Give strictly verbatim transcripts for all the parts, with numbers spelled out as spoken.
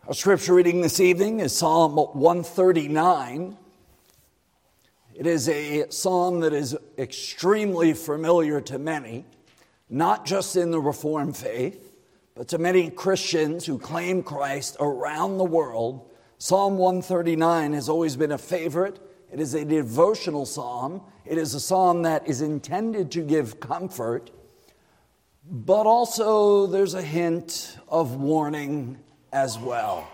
Our scripture reading this evening is Psalm one thirty-nine. It is a psalm that is extremely familiar to many, not just in the Reformed faith, but to many Christians who claim Christ around the world. Psalm one thirty-nine has always been a favorite. It is a devotional psalm. It is a psalm that is intended to give comfort, but also there's a hint of warning as well.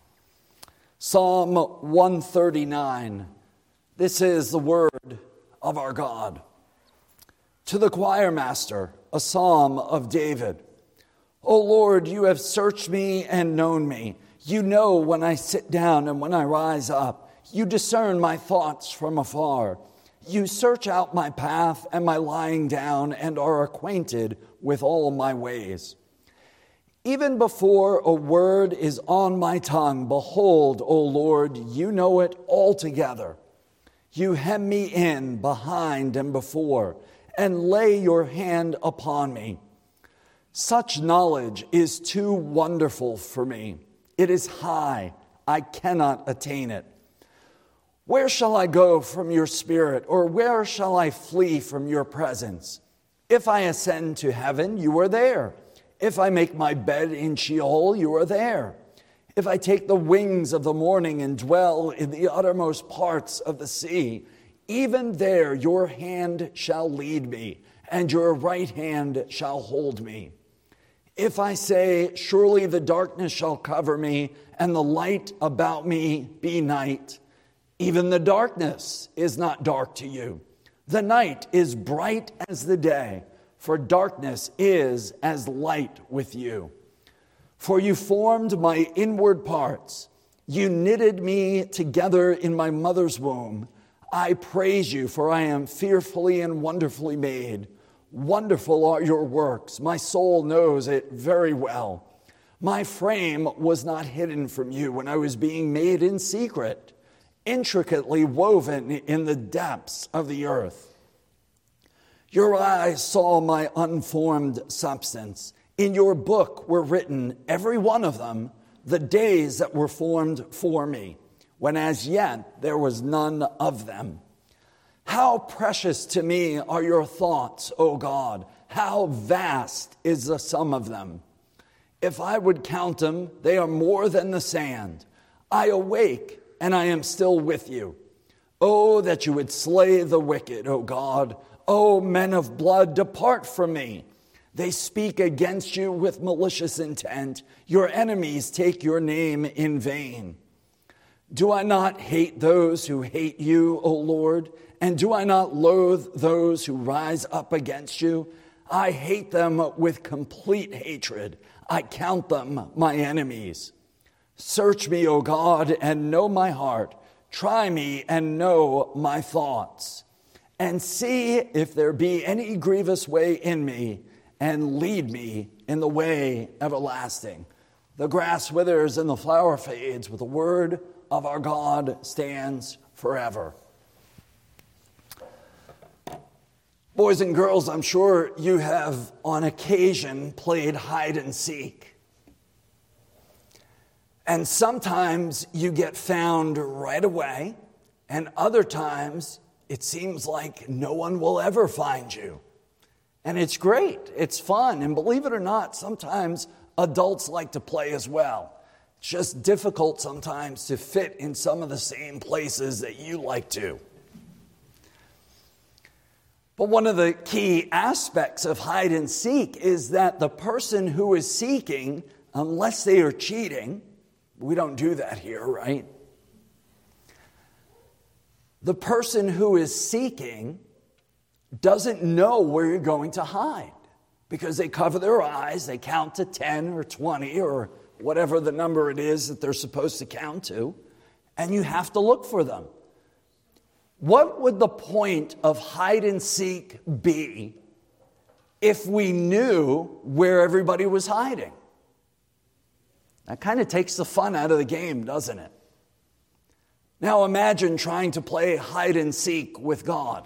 Psalm one thirty-nine. This is the word of our God. To the choir master, a psalm of David. O Lord, you have searched me and known me. You know when I sit down and when I rise up. You discern my thoughts from afar. You search out my path and my lying down and are acquainted with all my ways. Even before a word is on my tongue, behold, O Lord, you know it altogether. You hem me in behind and before, and lay your hand upon me. Such knowledge is too wonderful for me. It is high, I cannot attain it. Where shall I go from your spirit, or where shall I flee from your presence? If I ascend to heaven, you are there. If I make my bed in Sheol, you are there. If I take the wings of the morning and dwell in the uttermost parts of the sea, even there your hand shall lead me, and your right hand shall hold me. If I say, surely the darkness shall cover me, and the light about me be night, even the darkness is not dark to you. The night is bright as the day, for darkness is as light with you. For you formed my inward parts. You knitted me together in my mother's womb. I praise you, for I am fearfully and wonderfully made. Wonderful are your works. My soul knows it very well. My frame was not hidden from you when I was being made in secret, intricately woven in the depths of the earth. Your eyes saw my unformed substance. In your book were written, every one of them, the days that were formed for me, when as yet there was none of them. How precious to me are your thoughts, O God! How vast is the sum of them! If I would count them, they are more than the sand. I awake, and I am still with you. Oh, that you would slay the wicked, O God! O men of blood, depart from me. They speak against you with malicious intent. Your enemies take your name in vain. Do I not hate those who hate you, O Lord? And do I not loathe those who rise up against you? I hate them with complete hatred. I count them my enemies. Search me, O God, and know my heart. Try me and know my thoughts. And see if there be any grievous way in me, and lead me in the way everlasting. The grass withers and the flower fades, but the word of our God stands forever. Boys and girls, I'm sure you have on occasion played hide and seek. And sometimes you get found right away, and other times it seems like no one will ever find you. And it's great. It's fun. And believe it or not, sometimes adults like to play as well. It's just difficult sometimes to fit in some of the same places that you like to. But one of the key aspects of hide and seek is that the person who is seeking, unless they are cheating, we don't do that here, right? The person who is seeking doesn't know where you're going to hide because they cover their eyes, they count to ten or twenty or whatever the number it is that they're supposed to count to, and you have to look for them. What would the point of hide and seek be if we knew where everybody was hiding? That kind of takes the fun out of the game, doesn't it? Now imagine trying to play hide and seek with God.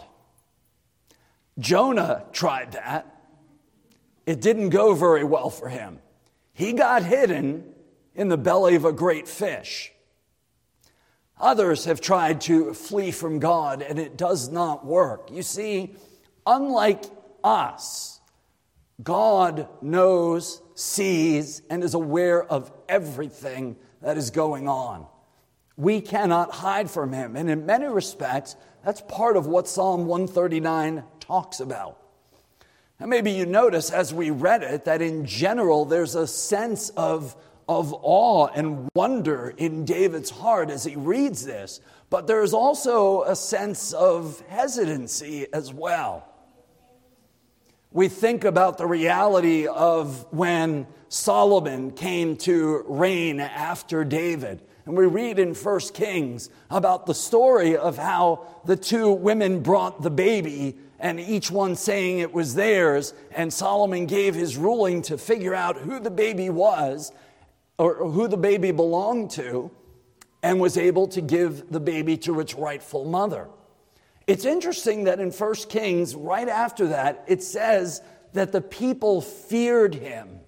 Jonah tried that. It didn't go very well for him. He got hidden in the belly of a great fish. Others have tried to flee from God, and it does not work. You see, unlike us, God knows, sees, and is aware of everything that is going on. We cannot hide from him. And in many respects, that's part of what Psalm one thirty-nine talks about. Now, maybe you notice as we read it that in general, there's a sense of, of awe and wonder in David's heart as he reads this. But there's also a sense of hesitancy as well. We think about the reality of when Solomon came to reign after David. And we read in First Kings about the story of how the two women brought the baby, and each one saying it was theirs, and Solomon gave his ruling to figure out who the baby was, or who the baby belonged to, and was able to give the baby to its rightful mother. It's interesting that in First Kings, right after that, it says that the people feared him.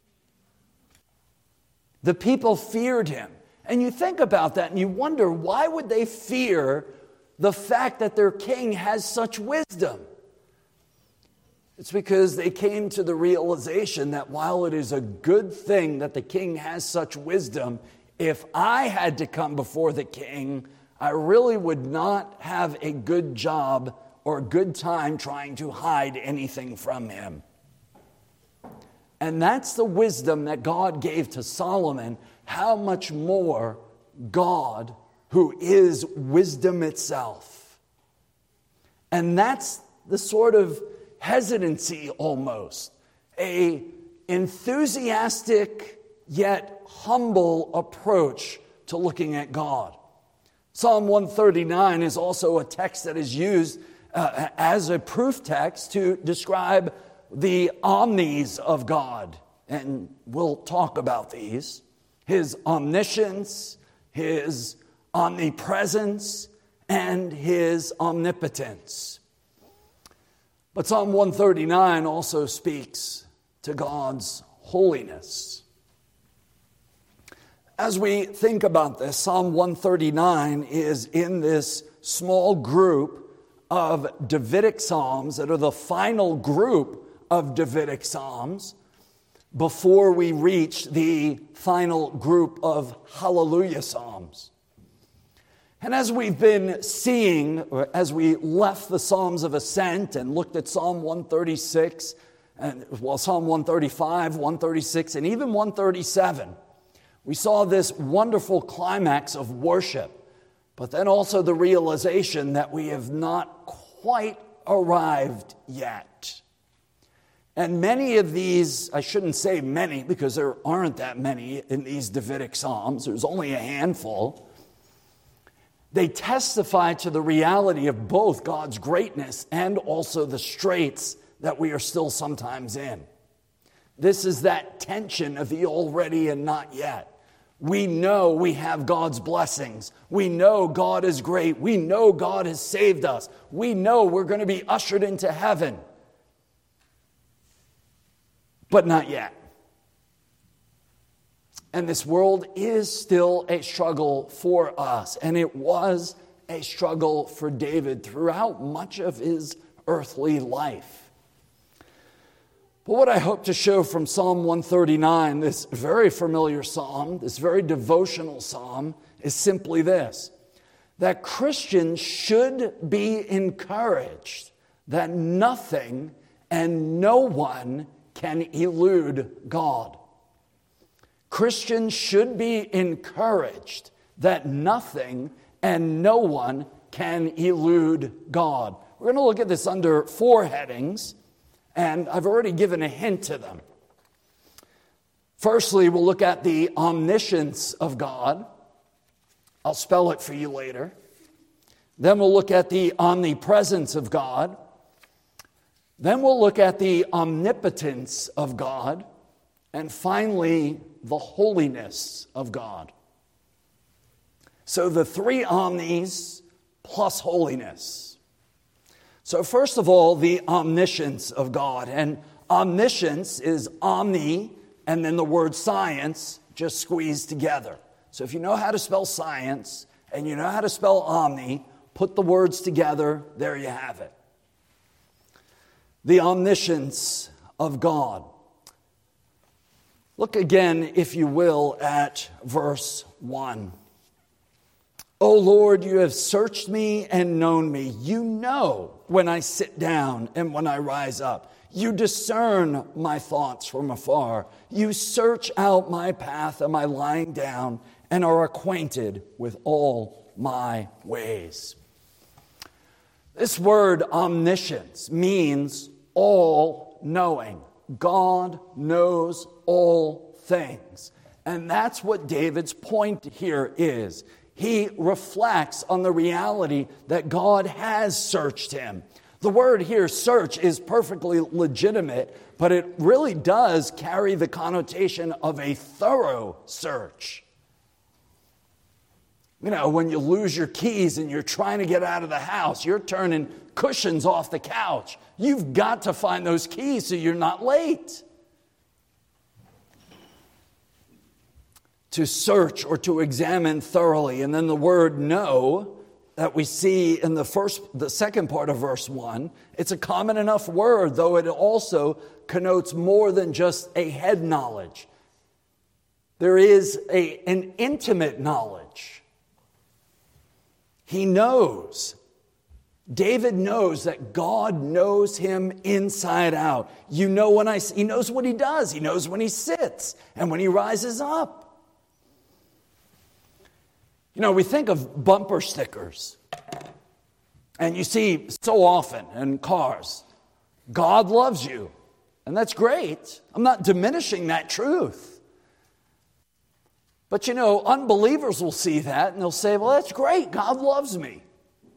The people feared him. And you think about that and you wonder, why would they fear the fact that their king has such wisdom? It's because they came to the realization that while it is a good thing that the king has such wisdom, if I had to come before the king, I really would not have a good job or a good time trying to hide anything from him. And that's the wisdom that God gave to Solomon. How much more God, who is wisdom itself. And that's the sort of hesitancy almost, a enthusiastic yet humble approach to looking at God. Psalm one thirty-nine is also a text that is used uh, as a proof text to describe the omnis of God. And we'll talk about these. His omniscience, his omnipresence, and his omnipotence. But Psalm one thirty-nine also speaks to God's holiness. As we think about this, Psalm one thirty-nine is in this small group of Davidic psalms that are the final group of Davidic psalms before we reach the final group of Hallelujah psalms. And as we've been seeing, or as we left the Psalms of Ascent and looked at Psalm one thirty-six, and well, Psalm one thirty-five, one thirty-six, and even one thirty-seven, we saw this wonderful climax of worship, but then also the realization that we have not quite arrived yet. And many of these, I shouldn't say many because there aren't that many in these Davidic Psalms, there's only a handful. They testify to the reality of both God's greatness and also the straits that we are still sometimes in. This is that tension of the already and not yet. We know we have God's blessings. We know God is great. We know God has saved us. We know we're going to be ushered into heaven. But not yet. And this world is still a struggle for us. And it was a struggle for David throughout much of his earthly life. But what I hope to show from Psalm one thirty-nine, this very familiar psalm, this very devotional psalm, is simply this: that Christians should be encouraged that nothing and no one can elude God. Christians should be encouraged that nothing and no one can elude God. We're going to look at this under four headings, and I've already given a hint to them. Firstly, we'll look at the omniscience of God. I'll spell it for you later. Then we'll look at the omnipresence of God. Then we'll look at the omnipotence of God. And finally, the holiness of God. So the three omnis plus holiness. So first of all, the omniscience of God. And omniscience is omni, and then the word science, just squeezed together. So if you know how to spell science and you know how to spell omni, put the words together, there you have it. The omniscience of God. Look again, if you will, at verse one. O Lord, you have searched me and known me. You know when I sit down and when I rise up. You discern my thoughts from afar. You search out my path and my lying down and are acquainted with all my ways. This word omniscience means all-knowing. God knows all things. And that's what David's point here is. He reflects on the reality that God has searched him. The word here, search, is perfectly legitimate, but it really does carry the connotation of a thorough search. You know, when you lose your keys and you're trying to get out of the house, you're turning cushions off the couch. You've got to find those keys so you're not late. To search or to examine thoroughly. And then the word know that we see in the first, the second part of verse one, it's a common enough word, though it also connotes more than just a head knowledge. There is a, an intimate knowledge. He knows. David knows that God knows him inside out. You know when I, he knows what he does. He knows when he sits and when he rises up. You know, we think of bumper stickers, and you see so often in cars, God loves you, and that's great. I'm not diminishing that truth. But you know, unbelievers will see that, and they'll say, well, that's great, God loves me.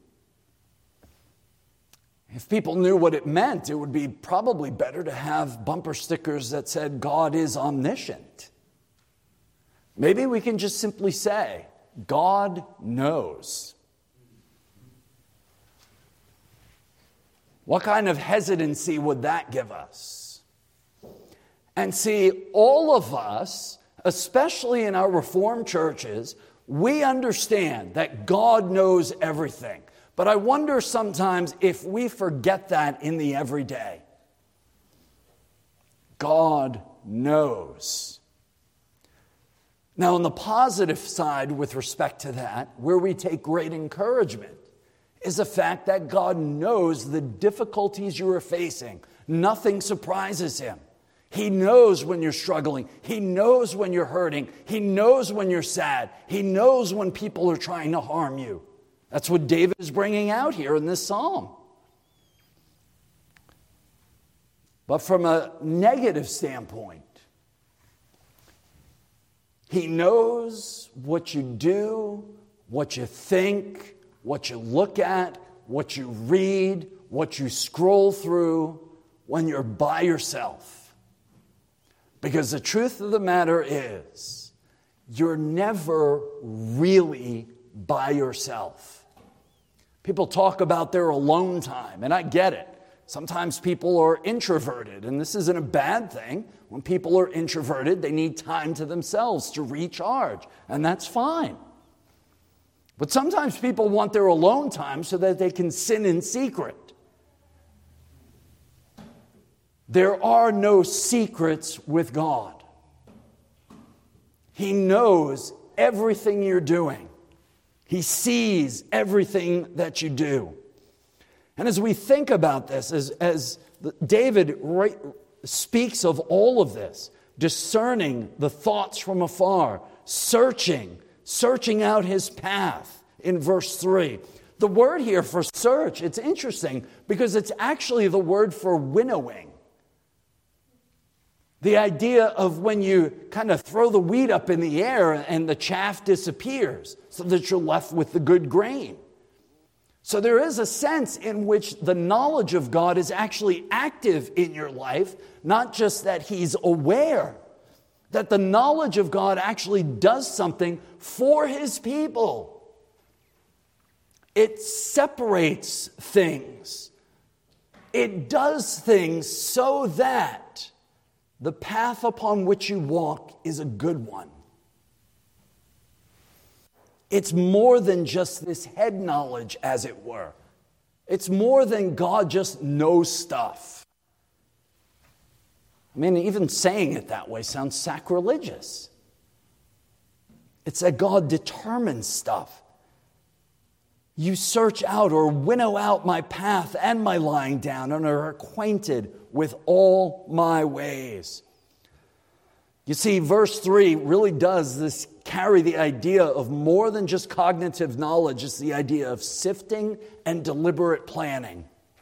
If people knew what it meant, it would be probably better to have bumper stickers that said, God is omniscient. Maybe we can just simply say, God knows. What kind of hesitancy would that give us? And see, all of us, especially in our Reformed churches, we understand that God knows everything. But I wonder sometimes if we forget that in the everyday. God knows. Now, on the positive side with respect to that, where we take great encouragement, is the fact that God knows the difficulties you are facing. Nothing surprises him. He knows when you're struggling. He knows when you're hurting. He knows when you're sad. He knows when people are trying to harm you. That's what David is bringing out here in this psalm. But from a negative standpoint, he knows what you do, what you think, what you look at, what you read, what you scroll through when you're by yourself. Because the truth of the matter is, you're never really by yourself. People talk about their alone time, and I get it. Sometimes people are introverted, and this isn't a bad thing. When people are introverted, they need time to themselves to recharge, and that's fine. But sometimes people want their alone time so that they can sin in secret. There are no secrets with God. He knows everything you're doing. He sees everything that you do. And as we think about this, as, as David right, speaks of all of this, discerning the thoughts from afar, searching, searching out his path in verse three. The word here for search, it's interesting because it's actually the word for winnowing. The idea of when you kind of throw the wheat up in the air and the chaff disappears so that you're left with the good grain. So there is a sense in which the knowledge of God is actually active in your life, not just that he's aware, that the knowledge of God actually does something for his people. It separates things. It does things so that the path upon which you walk is a good one. It's more than just this head knowledge, as it were. It's more than God just knows stuff. I mean, even saying it that way sounds sacrilegious. It's that God determines stuff. You search out or winnow out my path and my lying down and are acquainted with all my ways. You see, verse three really does this carry the idea of more than just cognitive knowledge. It's the idea of sifting and deliberate planning.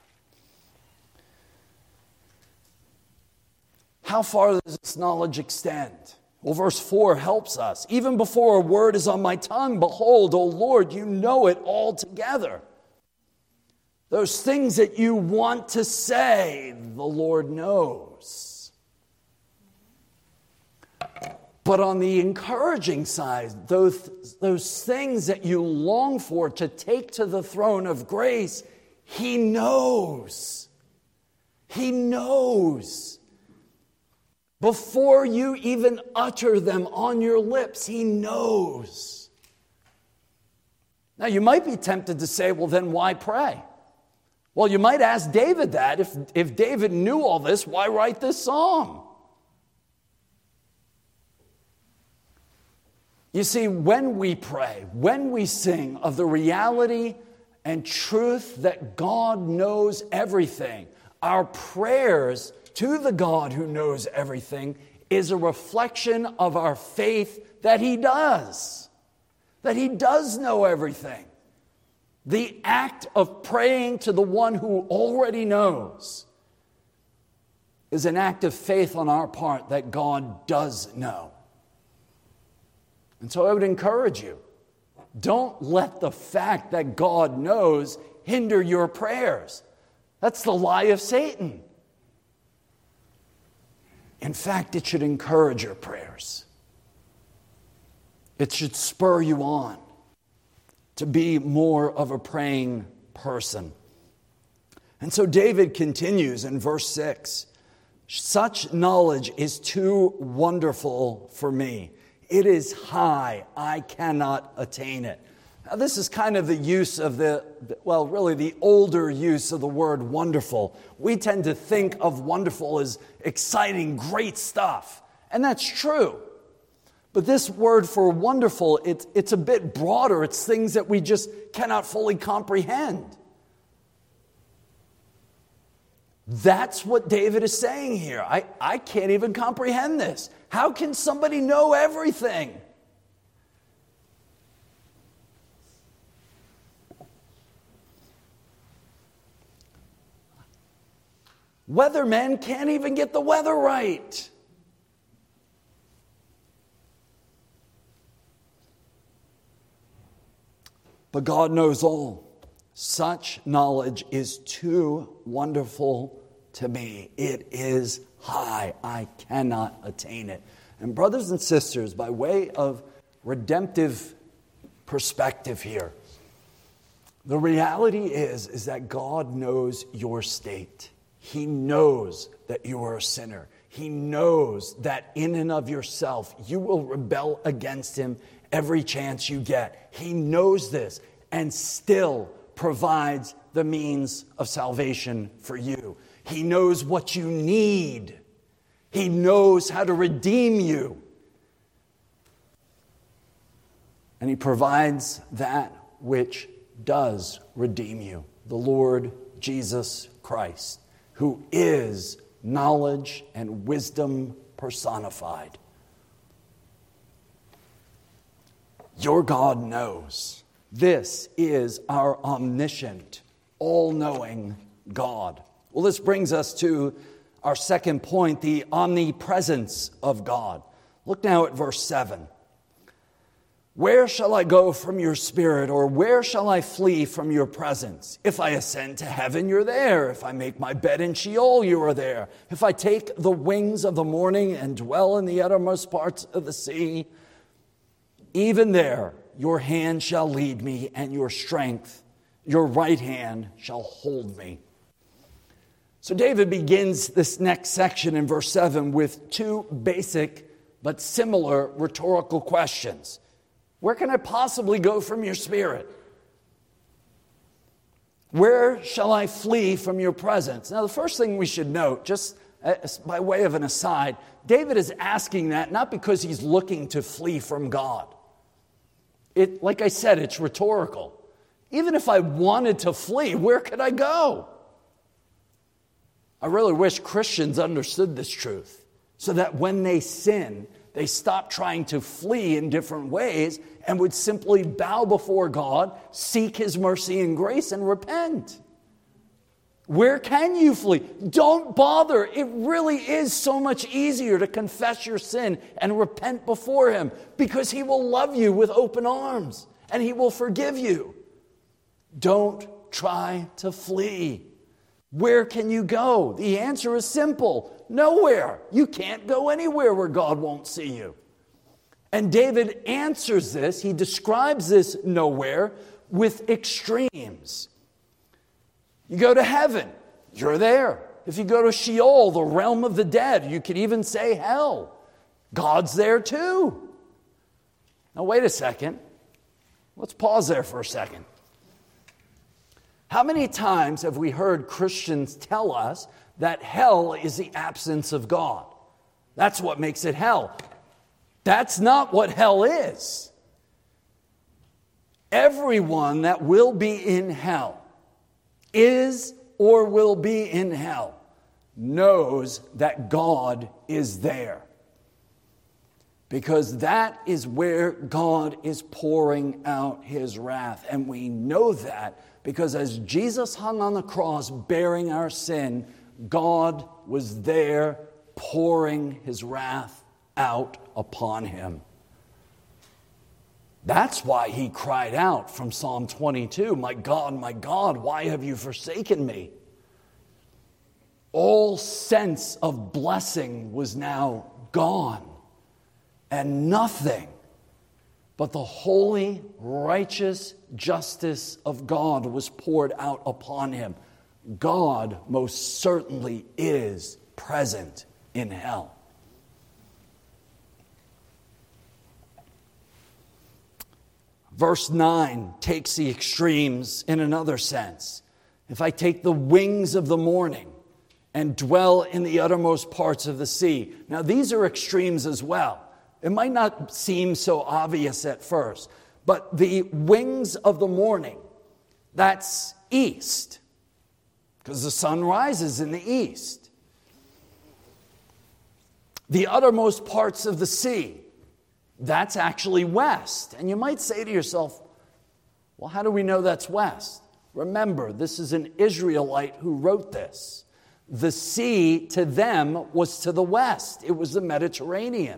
How far does this knowledge extend? Well, verse four helps us. Even before a word is on my tongue, behold, O Lord, you know it altogether. Those things that you want to say, the Lord knows. But on the encouraging side, those, those things that you long for to take to the throne of grace, He knows. He knows. Before you even utter them on your lips, He knows. Now, you might be tempted to say, well, then why pray? Well, you might ask David that. If, if David knew all this, why write this psalm? You see, when we pray, when we sing of the reality and truth that God knows everything, our prayers to the God who knows everything is a reflection of our faith that He does. That He does know everything. The act of praying to the one who already knows is an act of faith on our part that God does know. And so I would encourage you, don't let the fact that God knows hinder your prayers. That's the lie of Satan. In fact, it should encourage your prayers. It should spur you on to be more of a praying person. And so David continues in verse six. Such knowledge is too wonderful for me. It is high. I cannot attain it. Now, this is kind of the use of the, well, really the older use of the word wonderful. We tend to think of wonderful as exciting, great stuff. And that's true. But this word for wonderful, it's, it's a bit broader. It's things that we just cannot fully comprehend. That's what David is saying here. I, I can't even comprehend this. How can somebody know everything? Weathermen can't even get the weather right. But God knows all. Such knowledge is too wonderful to me. It is high. I cannot attain it. And brothers and sisters, by way of redemptive perspective here, the reality is, is that God knows your state. He knows that you are a sinner. He knows that in and of yourself, you will rebel against Him every chance you get. He knows this and still provides the means of salvation for you. He knows what you need. He knows how to redeem you. And He provides that which does redeem you, the Lord Jesus Christ, who is knowledge and wisdom personified. Your God knows. This is our omniscient, all-knowing God. Well, this brings us to our second point, the omnipresence of God. Look now at verse seven. Where shall I go from your spirit, or where shall I flee from your presence? If I ascend to heaven, you're there. If I make my bed in Sheol, you are there. If I take the wings of the morning and dwell in the uttermost parts of the sea, even there your hand shall lead me, and your strength, your right hand shall hold me. So David begins this next section in verse seven with two basic but similar rhetorical questions. Where can I possibly go from your spirit? Where shall I flee from your presence? Now, the first thing we should note, just by way of an aside, David is asking that not because he's looking to flee from God. It, like I said, it's rhetorical. Even if I wanted to flee, where could I go? I really wish Christians understood this truth so that when they sin, they stop trying to flee in different ways and would simply bow before God, seek His mercy and grace, and repent. Where can you flee? Don't bother. It really is so much easier to confess your sin and repent before Him because He will love you with open arms and He will forgive you. Don't try to flee. Where can you go? The answer is simple. Nowhere. You can't go anywhere where God won't see you. And David answers this. He describes this nowhere with extremes. You go to heaven, you're there. If you go to Sheol, the realm of the dead, you could even say hell. God's there too. Now wait a second. Let's pause there for a second. How many times have we heard Christians tell us that hell is the absence of God? That's what makes it hell. That's not what hell is. Everyone that will be in hell, is or will be in hell, knows that God is there. Because that is where God is pouring out His wrath. And we know that because as Jesus hung on the cross bearing our sin, God was there pouring His wrath out upon Him. That's why He cried out from Psalm twenty-two, "My God, my God, why have you forsaken me?" All sense of blessing was now gone, and nothing but the holy, righteous justice of God was poured out upon Him. God most certainly is present in hell. Verse nine takes the extremes in another sense. If I take the wings of the morning and dwell in the uttermost parts of the sea. Now, these are extremes as well. It might not seem so obvious at first, but the wings of the morning, that's east, because the sun rises in the east. The uttermost parts of the sea, that's actually west. And you might say to yourself, well, how do we know that's west? Remember, this is an Israelite who wrote this. The sea to them was to the west. It was the Mediterranean.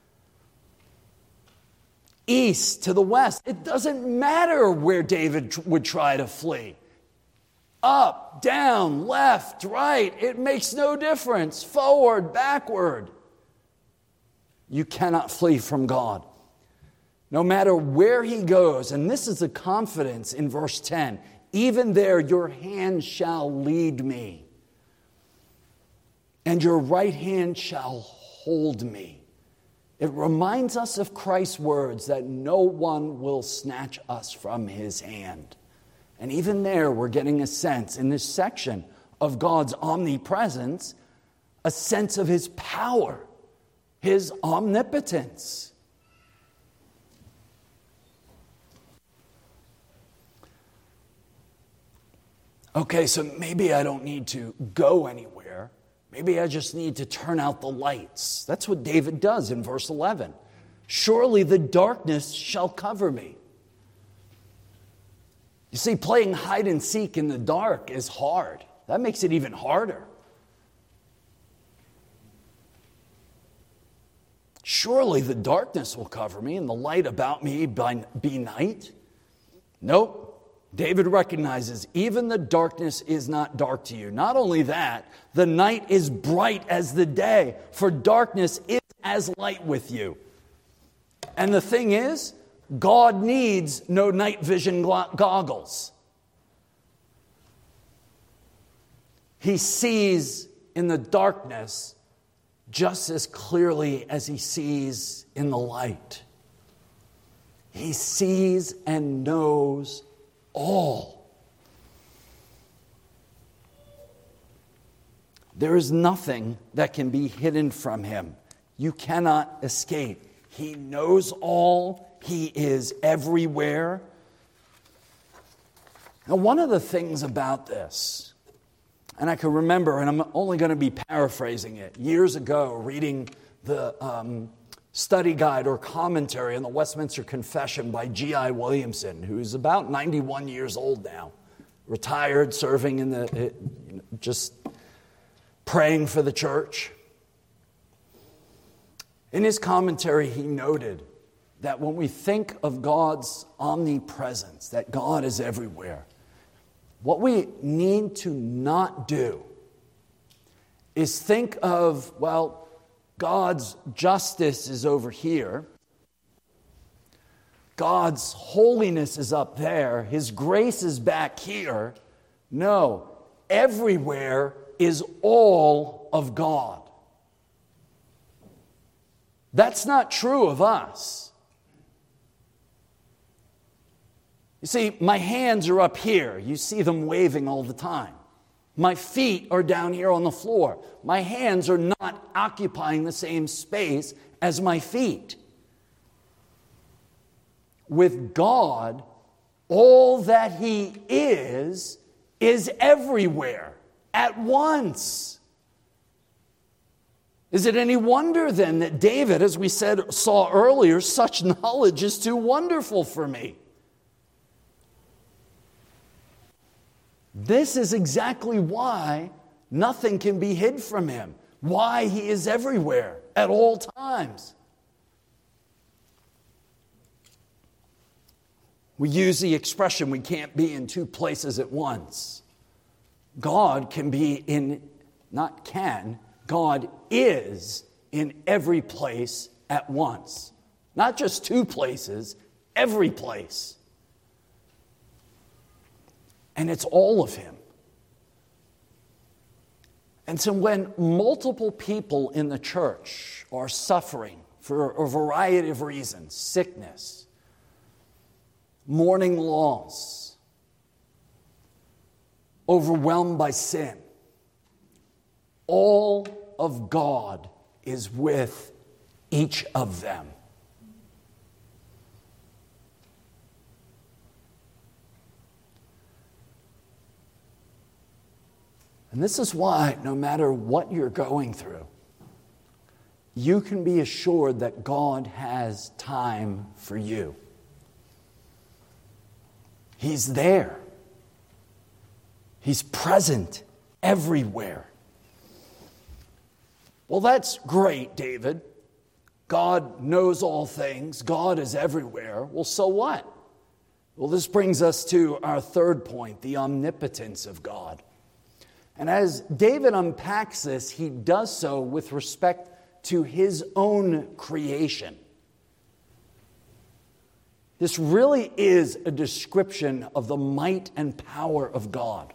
East to the west. It doesn't matter where David would try to flee. Up, down, left, right. It makes no difference. Forward, backward. You cannot flee from God. No matter where He goes, and this is the confidence in verse ten, even there your hand shall lead me, and your right hand shall hold me. It reminds us of Christ's words that no one will snatch us from His hand. And even there we're getting a sense in this section of God's omnipresence, a sense of His power, His omnipotence. Okay, so maybe I don't need to go anywhere. Maybe I just need to turn out the lights. That's what David does in verse eleven. Surely the darkness shall cover me. You see, playing hide and seek in the dark is hard. That makes it even harder. Surely the darkness will cover me and the light about me be night. Nope. David recognizes even the darkness is not dark to you. Not only that, the night is bright as the day, for darkness is as light with you. And the thing is, God needs no night vision goggles. He sees in the darkness just as clearly as He sees in the light. He sees and knows all. There is nothing that can be hidden from him. You cannot escape. He knows all. He is everywhere. Now, one of the things about this, and I can remember, and I'm only going to be paraphrasing it, years ago, reading the um, study guide or commentary on the Westminster Confession by G I Williamson, who's about ninety-one years old now, retired, serving in the, just praying for the church. In his commentary, he noted that when we think of God's omnipresence, that God is everywhere, what we need to not do is think of, well, God's justice is over here. God's holiness is up there. His grace is back here. No, everywhere is all of God. That's not true of us. You see, my hands are up here. You see them waving all the time. My feet are down here on the floor. My hands are not occupying the same space as my feet. With God, all that He is, is everywhere at once. Is it any wonder then that David, as we said, saw earlier, such knowledge is too wonderful for me? This is exactly why nothing can be hid from him, why he is everywhere at all times. We use the expression, we can't be in two places at once. God can be in, not can, God is in every place at once. Not just two places, every place. And it's all of Him. And so when multiple people in the church are suffering for a variety of reasons, sickness, mourning loss, overwhelmed by sin, all of God is with each of them. And this is why, no matter what you're going through, you can be assured that God has time for you. He's there. He's present everywhere. Well, that's great, David. God knows all things. God is everywhere. Well, so what? Well, this brings us to our third point, the omnipotence of God. And as David unpacks this, he does so with respect to his own creation. This really is a description of the might and power of God.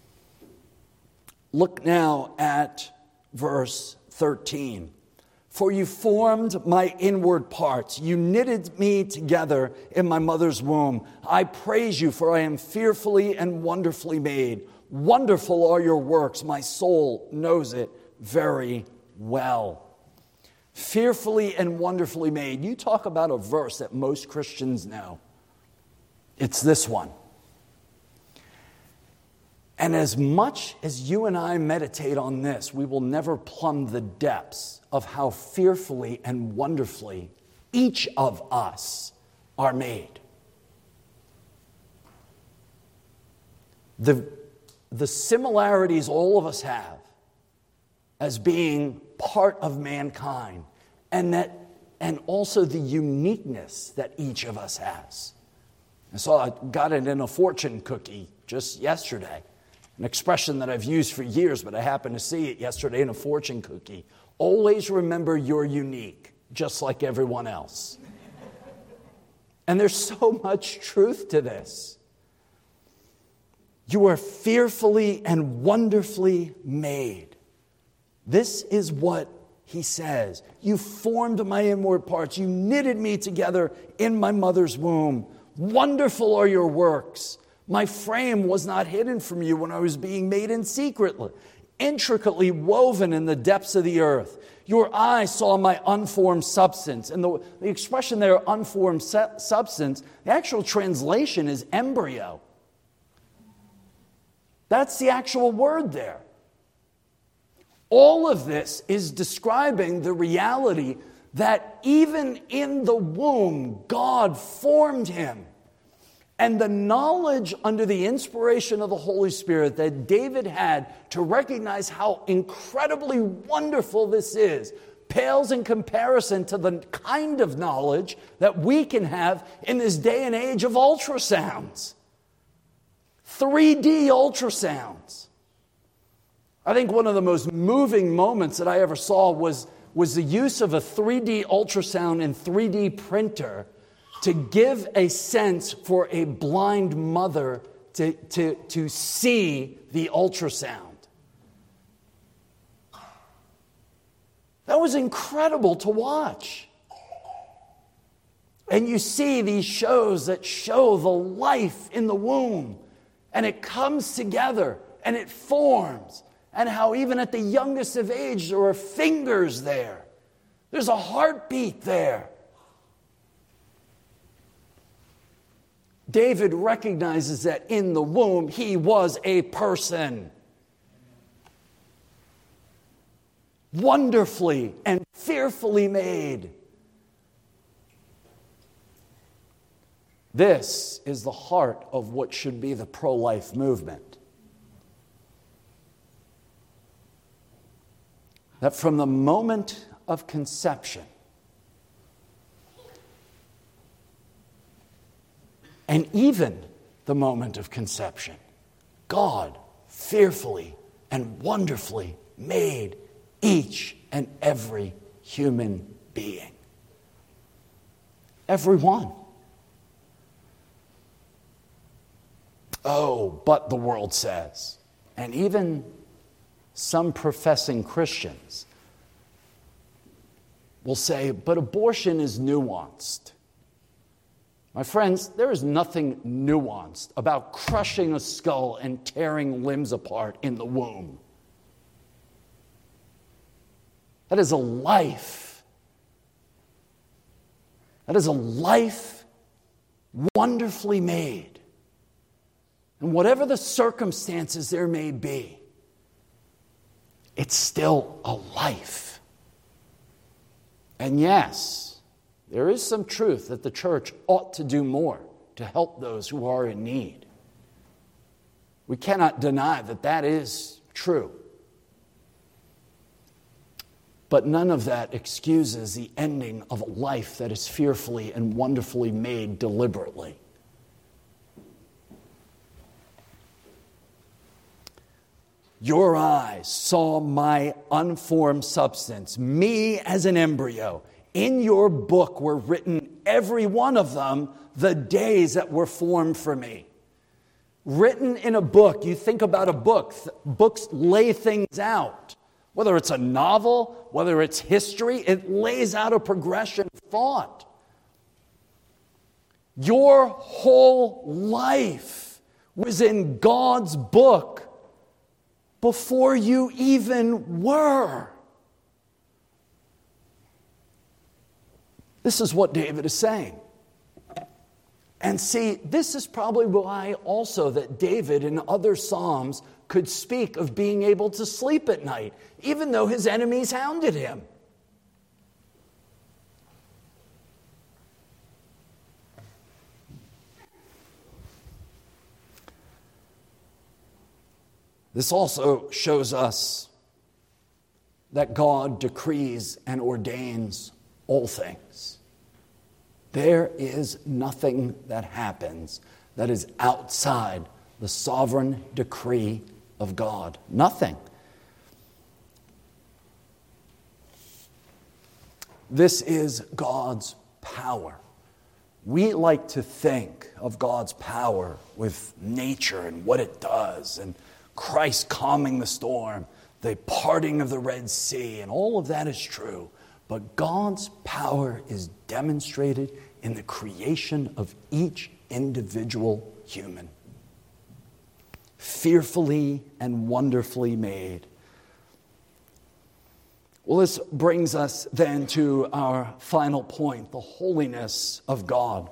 Look now at verse thirteen. For you formed my inward parts. You knitted me together in my mother's womb. I praise you, for I am fearfully and wonderfully made. Wonderful are your works. My soul knows it very well. Fearfully and wonderfully made. You talk about a verse that most Christians know. It's this one. And as much as you and I meditate on this, we will never plumb the depths of how fearfully and wonderfully each of us are made. The, the similarities all of us have as being part of mankind, and that, and also the uniqueness that each of us has. I saw I got it in a fortune cookie just yesterday. An expression that I've used for years, but I happened to see it yesterday in a fortune cookie. Always remember you're unique, just like everyone else. And there's so much truth to this. You are fearfully and wonderfully made. This is what he says, you formed my inward parts. You knitted me together in my mother's womb. Wonderful are your works. My frame was not hidden from you when I was being made in secret, intricately woven in the depths of the earth. Your eye saw my unformed substance. And the, the expression there, unformed su- substance, the actual translation is embryo. That's the actual word there. All of this is describing the reality that even in the womb, God formed him. And the knowledge under the inspiration of the Holy Spirit that David had to recognize how incredibly wonderful this is pales in comparison to the kind of knowledge that we can have in this day and age of ultrasounds. three D ultrasounds. I think one of the most moving moments that I ever saw was, was the use of a three D ultrasound and three D printer to give a sense for a blind mother to, to, to see the ultrasound. That was incredible to watch. And you see these shows that show the life in the womb, and it comes together, and it forms, and how even at the youngest of age there are fingers there. There's a heartbeat there. David recognizes that in the womb he was a person. Wonderfully and fearfully made. This is the heart of what should be the pro-life movement. That from the moment of conception, and even the moment of conception, God fearfully and wonderfully made each and every human being. Every one. Oh, but the world says, and even some professing Christians will say, but abortion is nuanced. My friends, there is nothing nuanced about crushing a skull and tearing limbs apart in the womb. That is a life. That is a life wonderfully made. And whatever the circumstances there may be, it's still a life. And yes, there is some truth that the church ought to do more to help those who are in need. We cannot deny that that is true. But none of that excuses the ending of a life that is fearfully and wonderfully made deliberately. Your eyes saw my unformed substance, me as an embryo. In your book were written, every one of them, the days that were formed for me. Written in a book. You think about a book. Books lay things out. Whether it's a novel, whether it's history, it lays out a progression of thought. Your whole life was in God's book before you even were. This is what David is saying. And see, this is probably why also that David in other Psalms could speak of being able to sleep at night, even though his enemies hounded him. This also shows us that God decrees and ordains all things. There is nothing that happens that is outside the sovereign decree of God. Nothing. This is God's power. We like to think of God's power with nature and what it does, and Christ calming the storm. the parting of the Red Sea, and all of that is true. But God's power is demonstrated in the creation of each individual human. Fearfully and wonderfully made. Well, this brings us then to our final point, the holiness of God.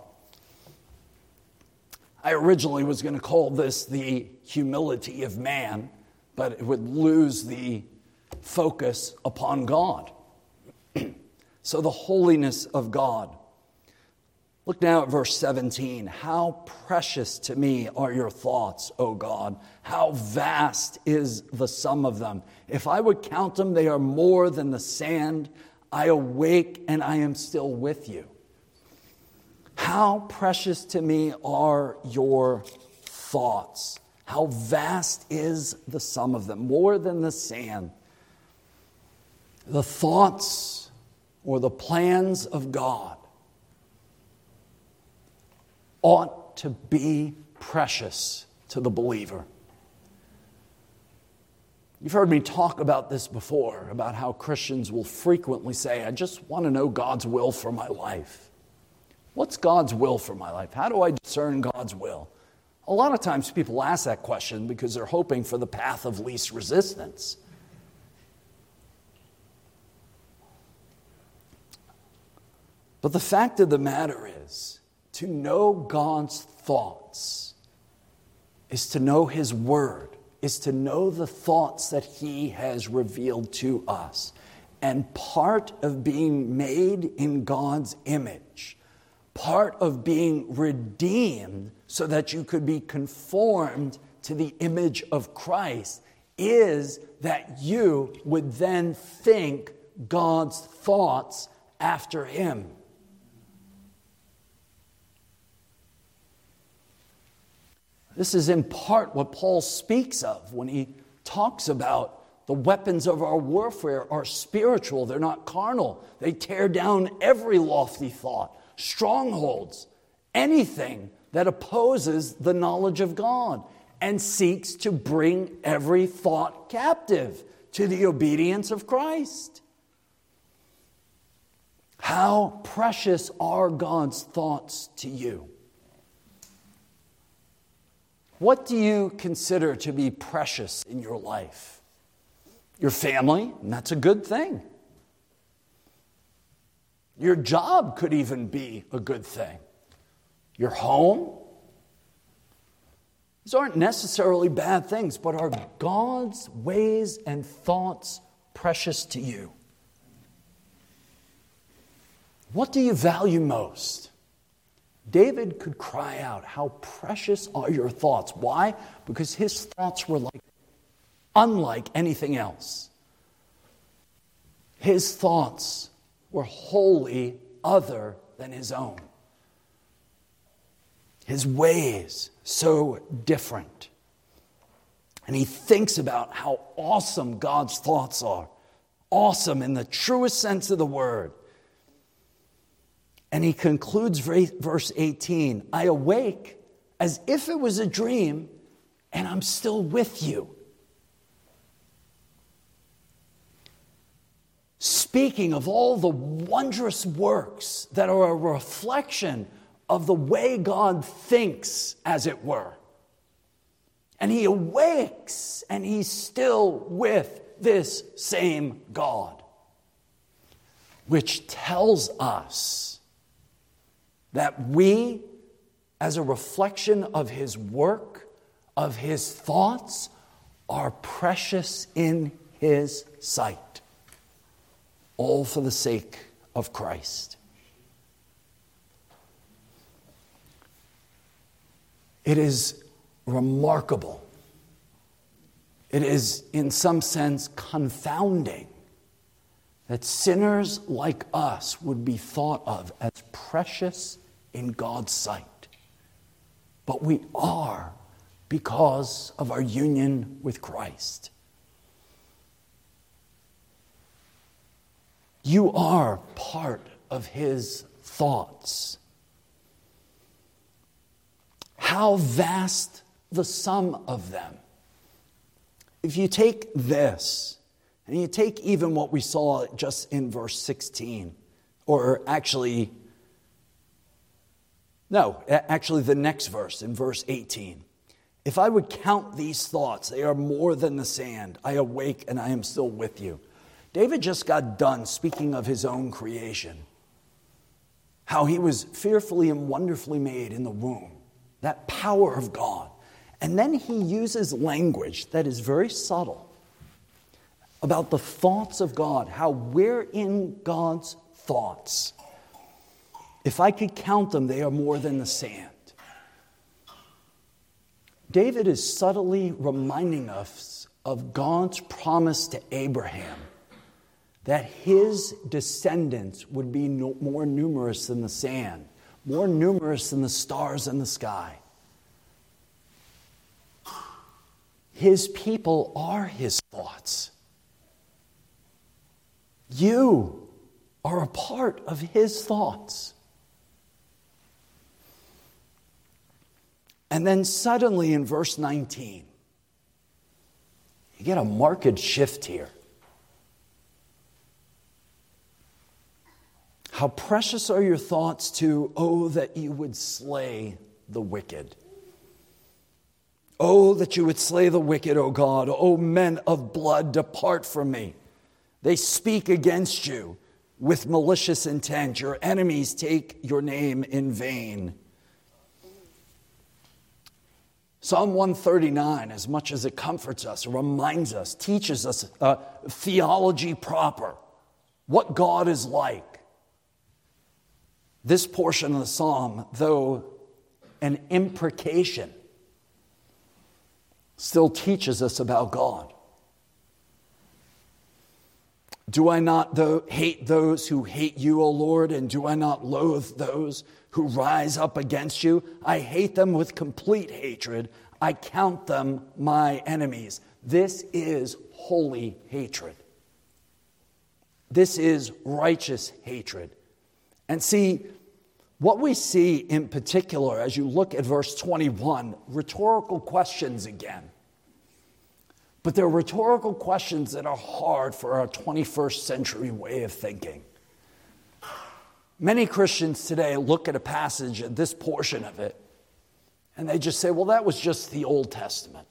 I originally was going to call this the humility of man, but it would lose the focus upon God. So the holiness of God. Look now at verse seventeen. How precious to me are your thoughts, O God. How vast is the sum of them. If I would count them, they are more than the sand. I awake and I am still with you. How precious to me are your thoughts. How vast is the sum of them, more than the sand. The thoughts or the plans of God ought to be precious to the believer. You've heard me talk about this before, about how Christians will frequently say, I just want to know God's will for my life. What's God's will for my life? How do I discern God's will? A lot of times people ask that question because they're hoping for the path of least resistance. But the fact of the matter is, to know God's thoughts is to know His Word, is to know the thoughts that He has revealed to us. And part of being made in God's image, part of being redeemed so that you could be conformed to the image of Christ, is that you would then think God's thoughts after Him. This is in part what Paul speaks of when he talks about the weapons of our warfare are spiritual. They're not carnal. They tear down every lofty thought, strongholds, anything that opposes the knowledge of God and seeks to bring every thought captive to the obedience of Christ. How precious are God's thoughts to you? What do you consider to be precious in your life? Your family, and that's a good thing. Your job could even be a good thing. Your home. These aren't necessarily bad things, but are God's ways and thoughts precious to you? What do you value most? David could cry out, how precious are your thoughts. Why? Because his thoughts were like unlike anything else. His thoughts were wholly other than his own. His ways so different. And he thinks about how awesome God's thoughts are. Awesome in the truest sense of the word. And he concludes verse eighteen, I awake as if it was a dream, and I'm still with you. Speaking of all the wondrous works that are a reflection of the way God thinks, as it were. And he awakes, and he's still with this same God, which tells us that we, as a reflection of his work, of his thoughts, are precious in his sight. All for the sake of Christ. It is remarkable. It is, in some sense, confounding that sinners like us would be thought of as precious in God's sight. But we are because of our union with Christ. You are part of his thoughts. How vast the sum of them. If you take this And you take even what we saw just in verse sixteen, or actually, no, actually the next verse, in verse eighteen. If I would count these thoughts, they are more than the sand. I awake and I am still with you. David just got done speaking of his own creation. How he was fearfully and wonderfully made in the womb. That power of God. And then he uses language that is very subtle about the thoughts of God, how we're in God's thoughts. If I could count them, they are more than the sand. David is subtly reminding us of God's promise to Abraham that his descendants would be no, more numerous than the sand, more numerous than the stars in the sky. His people are his thoughts. You are a part of his thoughts. And then suddenly in verse nineteen, you get a marked shift here. How precious are your thoughts to, oh, that you would slay the wicked. Oh, that you would slay the wicked, O God. O men of blood, depart from me. They speak against you with malicious intent. Your enemies take your name in vain. Psalm one thirty-nine, as much as it comforts us, reminds us, teaches us uh, theology proper, what God is like. This portion of the psalm, though an imprecation, still teaches us about God. Do I not though, hate those who hate you, O Lord, and do I not loathe those who rise up against you? I hate them with complete hatred. I count them my enemies. This is holy hatred. This is righteous hatred. And see, what we see in particular as you look at verse twenty-one, rhetorical questions again. But they're rhetorical questions that are hard for our twenty-first century way of thinking. Many Christians today look at a passage, at this portion of it, and they just say, well, that was just the Old Testament.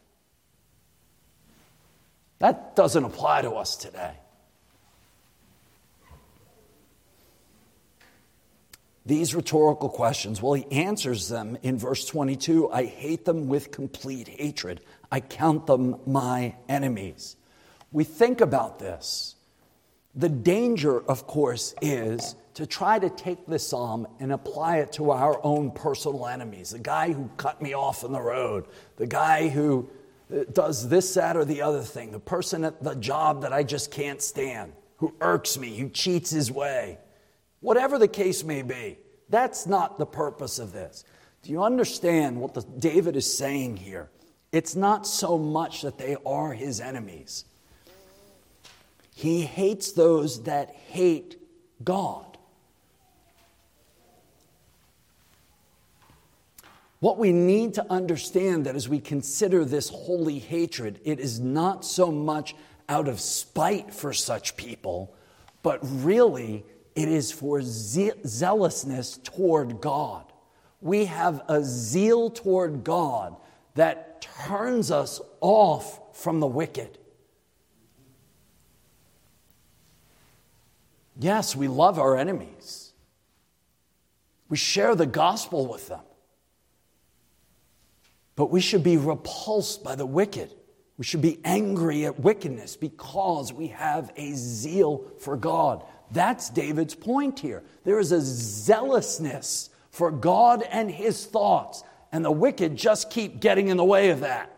That doesn't apply to us today. These rhetorical questions, well, he answers them in verse twenty-two. I hate them with complete hatred. I count them my enemies. We think about this. The danger, of course, is to try to take this psalm and apply it to our own personal enemies. The guy who cut me off on the road, the guy who does this, that, or the other thing, the person at the job that I just can't stand, who irks me, who cheats his way. Whatever the case may be, that's not the purpose of this. Do you understand what the, David is saying here? It's not so much that they are his enemies. He hates those that hate God. What we need to understand that as we consider this holy hatred, it is not so much out of spite for such people, but really it is for ze- zealousness toward God. We have a zeal toward God that turns us off from the wicked. Yes, we love our enemies. We share the gospel with them. But we should be repulsed by the wicked. We should be angry at wickedness because we have a zeal for God. That's David's point here. There is a zealousness for God and his thoughts, and the wicked just keep getting in the way of that.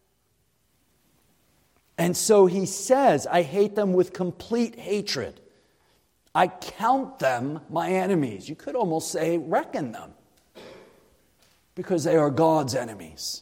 And so he says, I hate them with complete hatred. I count them my enemies. You could almost say, reckon them, because they are God's enemies.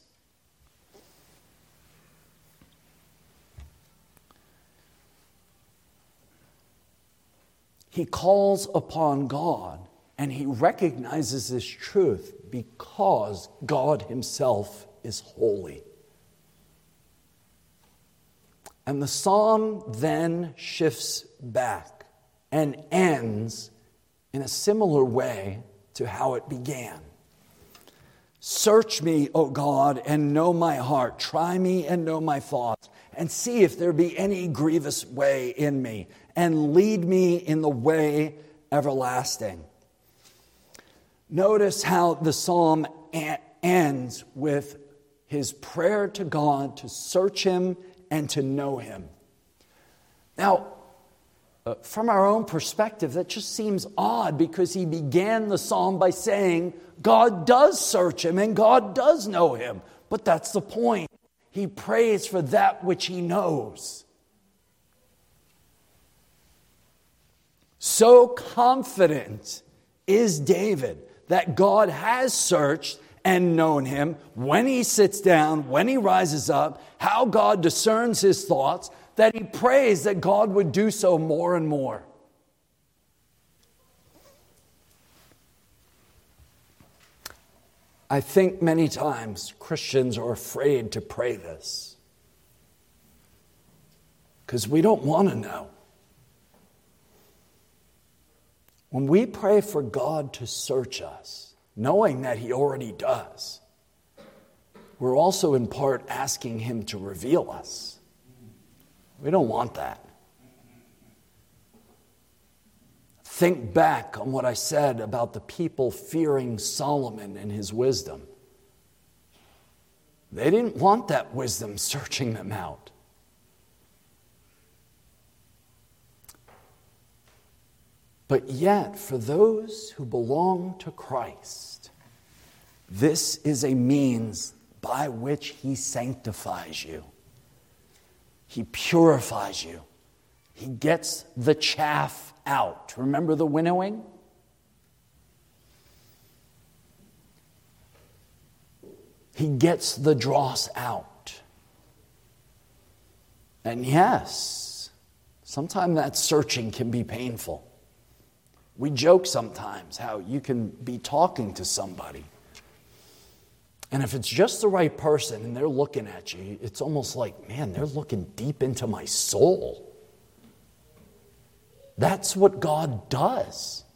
He calls upon God and he recognizes this truth because God himself is holy. And the psalm then shifts back and ends in a similar way to how it began. Search me, O God, and know my heart. Try me and know my thoughts, and see if there be any grievous way in me, and lead me in the way everlasting. Notice how the psalm ends with his prayer to God to search him and to know him. Now, uh, from our own perspective, that just seems odd, because he began the psalm by saying God does search him and God does know him. But that's the point. He prays for that which he knows. So confident is David that God has searched and known him, when he sits down, when he rises up, how God discerns his thoughts, that he prays that God would do so more and more. I think many times Christians are afraid to pray this because we don't want to know. When we pray for God to search us, knowing that he already does, we're also in part asking him to reveal us. We don't want that. Think back on what I said about the people fearing Solomon and his wisdom. They didn't want that wisdom searching them out. But yet, for those who belong to Christ, this is a means by which he sanctifies you. He purifies you. He gets the chaff out. Remember the winnowing? He gets the dross out. And yes, sometimes that searching can be painful. We joke sometimes how you can be talking to somebody, and if it's just the right person and they're looking at you, it's almost like, man, they're looking deep into my soul. That's what God does.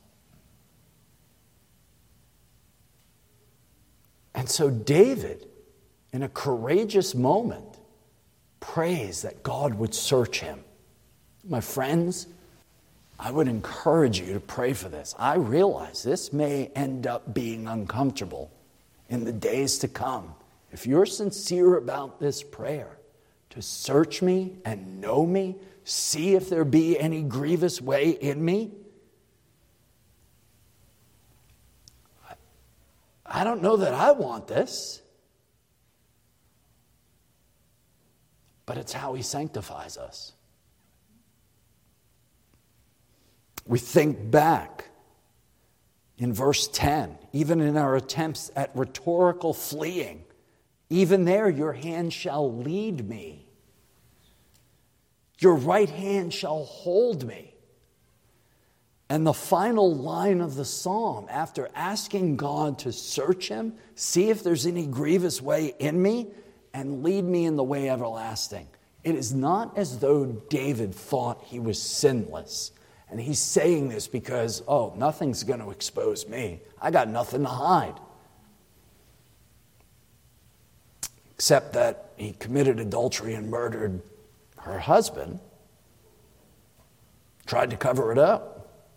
And so David, in a courageous moment, prays that God would search him. My friends, I would encourage you to pray for this. I realize this may end up being uncomfortable in the days to come. If you're sincere about this prayer, to search me and know me, see if there be any grievous way in me, I don't know that I want this, but it's how he sanctifies us. We think back in verse ten, even in our attempts at rhetorical fleeing, even there your hand shall lead me. Your right hand shall hold me. And the final line of the psalm, after asking God to search him, see if there's any grievous way in me, and lead me in the way everlasting. It is not as though David thought he was sinless. And he's saying this because, oh, nothing's going to expose me. I got nothing to hide. Except that he committed adultery and murdered her husband. Tried to cover it up.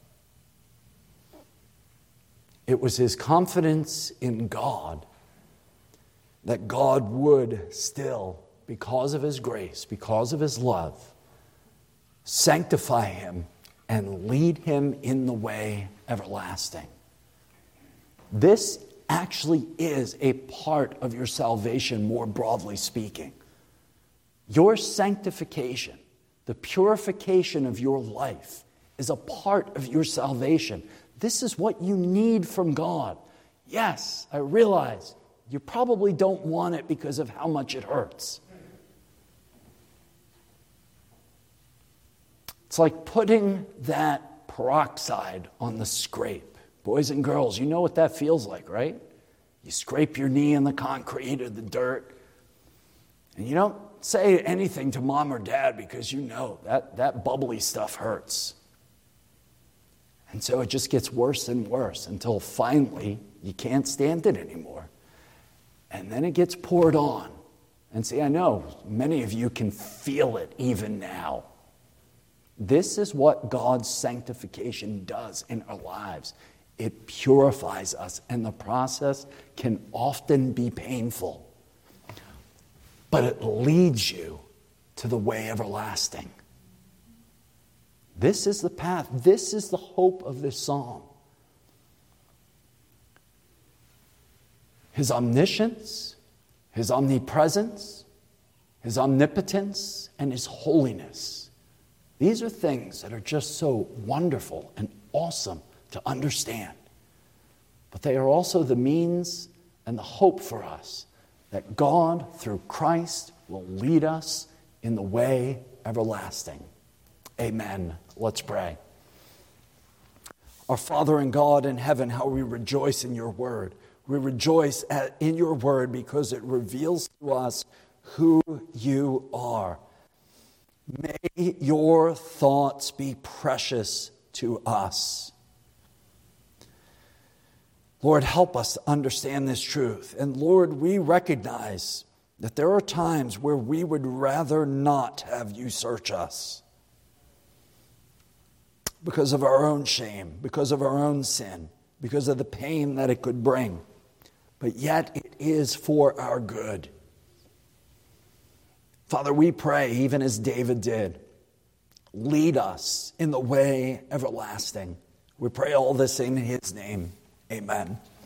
It was his confidence in God that God would still, because of his grace, because of his love, sanctify him and lead him in the way everlasting. This actually is a part of your salvation, more broadly speaking. Your sanctification, the purification of your life, is a part of your salvation. This is what you need from God. Yes, I realize you probably don't want it because of how much it hurts. It's like putting that peroxide on the scrape. Boys and girls, you know what that feels like, right? You scrape your knee in the concrete or the dirt, and you don't say anything to mom or dad because you know that, that bubbly stuff hurts. And so it just gets worse and worse until finally you can't stand it anymore. And then it gets poured on. And see, I know many of you can feel it even now. This is what God's sanctification does in our lives. It purifies us, and the process can often be painful. But it leads you to the way everlasting. This is the path. This is the hope of this psalm. His omniscience, His omnipresence, His omnipotence, and His holiness. These are things that are just so wonderful and awesome to understand. But they are also the means and the hope for us that God, through Christ, will lead us in the way everlasting. Amen. Let's pray. Our Father and God in heaven, how we rejoice in your word. We rejoice at, in your word because it reveals to us who you are. May your thoughts be precious to us. Lord, help us to understand this truth. And Lord, we recognize that there are times where we would rather not have you search us because of our own shame, because of our own sin, because of the pain that it could bring. But yet it is for our good. Father, we pray, even as David did, lead us in the way everlasting. We pray all this in his name. Amen.